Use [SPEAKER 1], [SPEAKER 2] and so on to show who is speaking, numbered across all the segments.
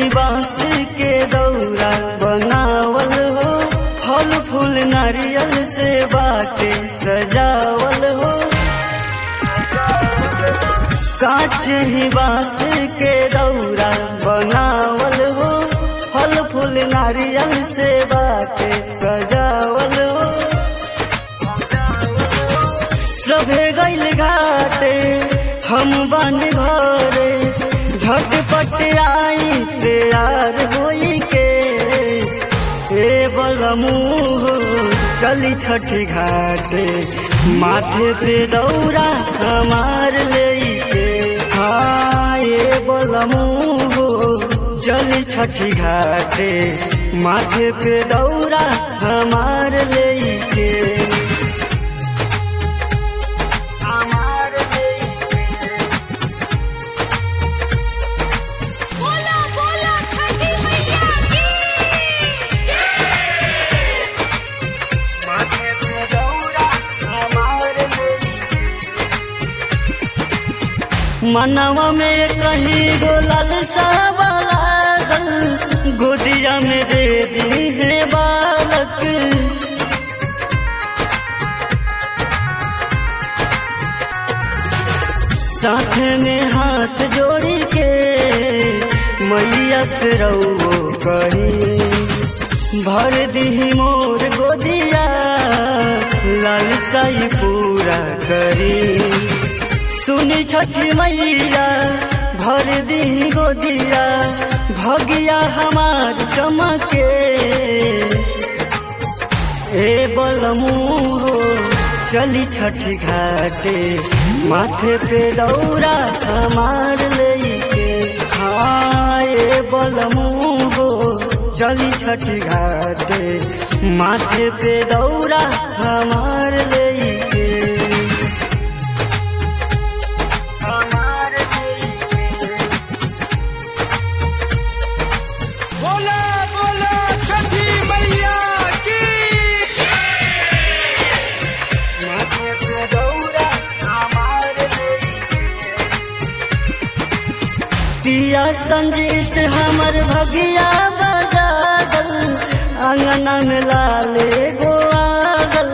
[SPEAKER 1] बांस के दौरा बनावल हो, फल फूल नारियल से बाटे सजावल हो। कांच ही बांस के दौरा बनावल हो, फल फूल नारियल से बाटे सजावल हो। सभे गइल घाटे हम बन घरे, झटपट आई तैयार होई के। ए बलमुह चली छठी घाटे, माथे पे दौरा हमार लेके। हाँ ए बलमुह चली छठी घाटे, माथे पे दौरा हमार लेके। मनवा में कहीं गोलल सा लागल, गोदिया में दे दी है बालक। साथ में हाथ जोड़ी के मैया से रहो कहीं, भर दी मोर गोदिया लालसा ही पूरा करी। सुनी छठी मैया भर दी गोदिया, भगिया हमार चमके। ए बलमुह चली छठी घाटे, माथे पे दौरा हमार लेके। हाँ ए बलमुह चली छठी घाटे, माथे पे दौरा हमार लेके। पिया संजीत हमर भगिया बजागल, अंगना में लाले गोआगल।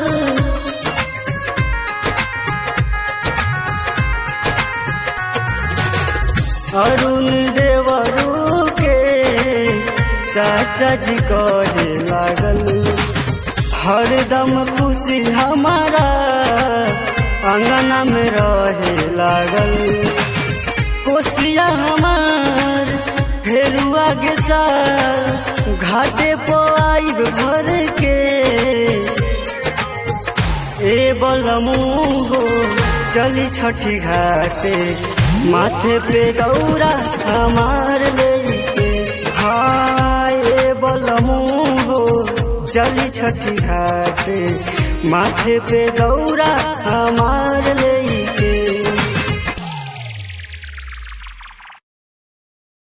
[SPEAKER 1] अरुण देवरू के चाचा जी कहे लागल, हरदम खुशी हमारा अंगना में रहे लागल। कोसिया हमार फेरुआ के साथ घाटे पाइब भर के। ए बलमुह चली छठी घाटे, माथे पे दौरा हमार लेके। हाँ ए बलमुह चली छठी घाटे, माथे पे दौरा हमार ले।